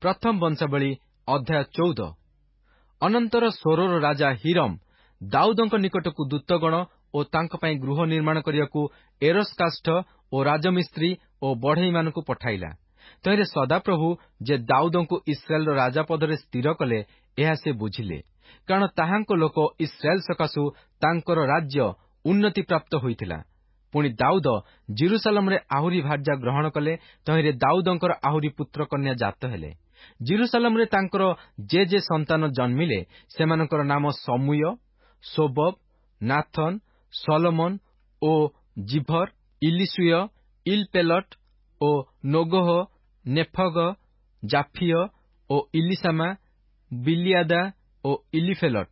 ପ୍ରଥମ ବଂଶାବଳୀ ଅଧ୍ୟାୟ 14। ଅନନ୍ତର ସୋରର ରାଜା ହିରମ୍ ଦାଉଦଙ୍କ ନିକଟକୁ ଦୂତଗଣ ଓ ତାଙ୍କ ପାଇଁ ଗୃହ ନିର୍ମାଣ କରିବାକୁ ଏରସ୍ କାଷ୍ଠ ଓ ରାଜମିସ୍ତ୍ରୀ ଓ ବଢ଼େଇମାନଙ୍କୁ ପଠାଇଲା। ତହିଁରେ ସଦାପ୍ରଭୁ ଯେ ଦାଉଦଙ୍କୁ ଇସ୍ରାଏଲ୍ର ରାଜା ପଦରେ ସ୍ଥିର କଲେ, ଏହା ସେ ବୁଝିଲେ, କାରଣ ତାହାଙ୍କ ଲୋକ ଇସ୍ରାଏଲ୍ ସକାଶୁ ତାଙ୍କର ରାଜ୍ୟ ଉନ୍ନତିପ୍ରାପ୍ତ ହୋଇଥିଲା। ପୁଣି ଦାଉଦ ଜିରୁସାଲମରେ ଆହୁରି ଭାର୍ଯ୍ୟା ଗ୍ରହଣ କଲେ। ତହିଁରେ ଦାଉଦଙ୍କର ଆହୁରି ପୁତ୍ରକନ୍ୟା ଜାତ ହେଲେ। ଜିରୁସାଲମରେ ତାଙ୍କର ଯେ ସନ୍ତାନ ଜନ୍ମିଲେ, ସେମାନଙ୍କର ନାମ ସମୁୟ, ସୋବବ, ନାଥନ, ସଲୋମନ ଓ ଜିଭର, ଇଲିସୁୟ, ଇଲପେଲଟ ଓ ନୋଗହ, ନେଫଗ, ଜାଫିୟ ଓ ଇଲିସାମା, ବିଲିଆଦା ଓ ଇଲିଫେଲଟ।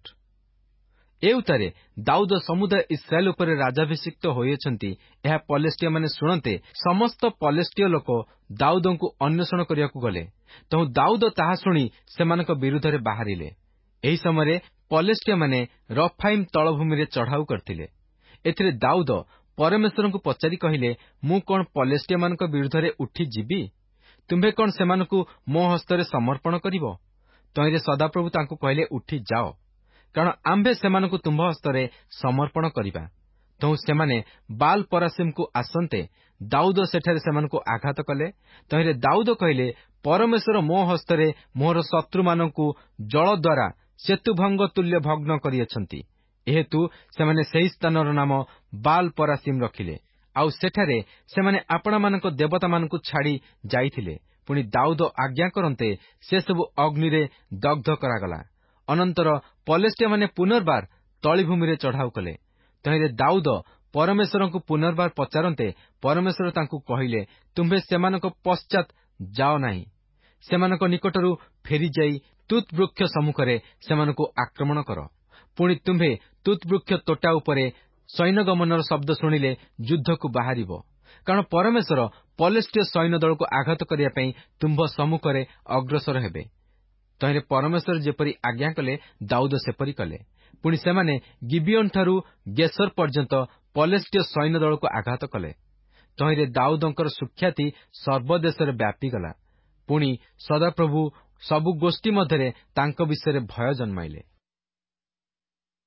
ଏ ଉତ୍ତାରେ ଦାଉଦ ସମୁଦାୟ ଇସ୍ରାଏଲ୍ ଉପରେ ରାଜାଭିଷିକ୍ତ ହୋଇଅଛନ୍ତି, ଏହା ପଲେଷ୍ଟିୟମାନେ ଶୁଣନ୍ତେ ସମସ୍ତ ପଲେଷ୍ଟିୟ ଲୋକ ଦାଉଦଙ୍କୁ ଅନ୍ୱେଷଣ କରିବାକୁ ଗଲେ। ତେଣୁ ଦାଉଦ ତାହା ଶୁଣି ସେମାନଙ୍କ ବିରୁଦ୍ଧରେ ବାହାରିଲେ। ଏହି ସମୟରେ ପଲେଷ୍ଟିୟମାନେ ରଫାଇମ୍ ତଳଭୂମିରେ ଚଢ଼ାଉ କରିଥିଲେ। ଏଥିରେ ଦାଉଦ ପରମେଶ୍ୱରଙ୍କୁ ପଚାରି କହିଲେ, ମୁଁ କଣ ପଲେଷ୍ଟିୟମାନଙ୍କ ବିରୁଦ୍ଧରେ ଉଠି ଯିବି? ତୁମ୍ଭେ କଣ ସେମାନଙ୍କୁ ମୋ ହସ୍ତରେ ସମର୍ପଣ କରିବ? ତହିଁରେ ସଦାପ୍ରଭୁ ତାଙ୍କୁ କହିଲେ, ଉଠି ଯାଅ, କାରଣ ଆମ୍ଭେ ସେମାନଙ୍କୁ ତୁମ୍ଭ ହସ୍ତରେ ସମର୍ପଣ କରିବା। ତେଣୁ ସେମାନେ ବାଲ୍ ପରାସିମ୍କୁ ଆସନ୍ତେ ଦାଉଦ ସେଠାରେ ସେମାନଙ୍କୁ ଆଘାତ କଲେ। ତହିଁରେ ଦାଉଦ କହିଲେ, ପରମେଶ୍ୱର ମୋ ହସ୍ତରେ ମୋର ଶତ୍ରୁମାନଙ୍କୁ ଜଳ ଦ୍ୱାରା ସେତୁଭଙ୍ଗ ତୁଲ୍ୟ ଭଗ୍ନ କରିଅଛନ୍ତି। ଏହେତୁ ସେମାନେ ସେହି ସ୍ଥାନର ନାମ ବାଲ୍ ପରାସିମ୍ ରଖିଲେ। ଆଉ ସେଠାରେ ସେମାନେ ଆପଣାମାନଙ୍କ ଦେବତାମାନଙ୍କୁ ଛାଡ଼ି ଯାଇଥିଲେ। ପୁଣି ଦାଉଦ ଆଜ୍ଞା କରନ୍ତେ ସେସବୁ ଅଗ୍ନିରେ ଦଗ୍ଧ କରାଗଲା। ଅନନ୍ତର ପଲେଷ୍ଟିୟମାନେ ପୁନର୍ବାର ତଳିଭୂମିରେ ଚଢ଼ାଉ କଲେ। ତହିଁରେ ଦାଉଦ ପରମେଶ୍ୱରଙ୍କୁ ପୁନର୍ବାର ପଚାରନ୍ତେ ପରମେଶ୍ୱର ତାଙ୍କୁ କହିଲେ, ତୁମ୍ଭେ ସେମାନଙ୍କ ପଶ୍ଚାତ୍ ଯାଅ ନାହିଁ। ସେମାନଙ୍କ ନିକଟରୁ ଫେରିଯାଇ ତୁତ୍ ବୃକ୍ଷ ସମ୍ମୁଖରେ ସେମାନଙ୍କୁ ଆକ୍ରମଣ କର। ପୁଣି ତୁମ୍ଭେ ତୁତ୍ ବୃକ୍ଷ ତୋଟା ଉପରେ ସୈନ୍ୟଗମନର ଶବ୍ଦ ଶୁଣିଲେ ଯୁଦ୍ଧକୁ ବାହାରିବ, କାରଣ ପରମେଶ୍ୱର ପଲେଷ୍ଟିୟ ସୈନ୍ୟ ଦଳକୁ ଆଘାତ କରିବା ପାଇଁ ତୁମ୍ଭ ସମ୍ମୁଖରେ ଅଗ୍ରସର ହେବେ। ତହିଁରେ ପରମେଶ୍ୱର ଯେପରି ଆଜ୍ଞା କଲେ, ଦାଉଦ ସେପରି କଲେ। ପୁଣି ସେମାନେ ଗିବିଓନଠାରୁ ଗେସର ପର୍ଯ୍ୟନ୍ତ ପଲେଷ୍ଟିୟ ସୈନ୍ୟ ଦଳକୁ ଆଘାତ କଲେ। ତହିଁରେ ଦାଉଦଙ୍କର ସୁଖ୍ୟାତି ସର୍ବଦେଶରେ ବ୍ୟାପିଗଲା। ପୁଣି ସଦାପ୍ରଭୁ ସବୁ ଗୋଷ୍ଠୀ ମଧ୍ୟରେ ତାଙ୍କ ବିଷୟରେ ଭୟ ଜନ୍ମାଇଲେ।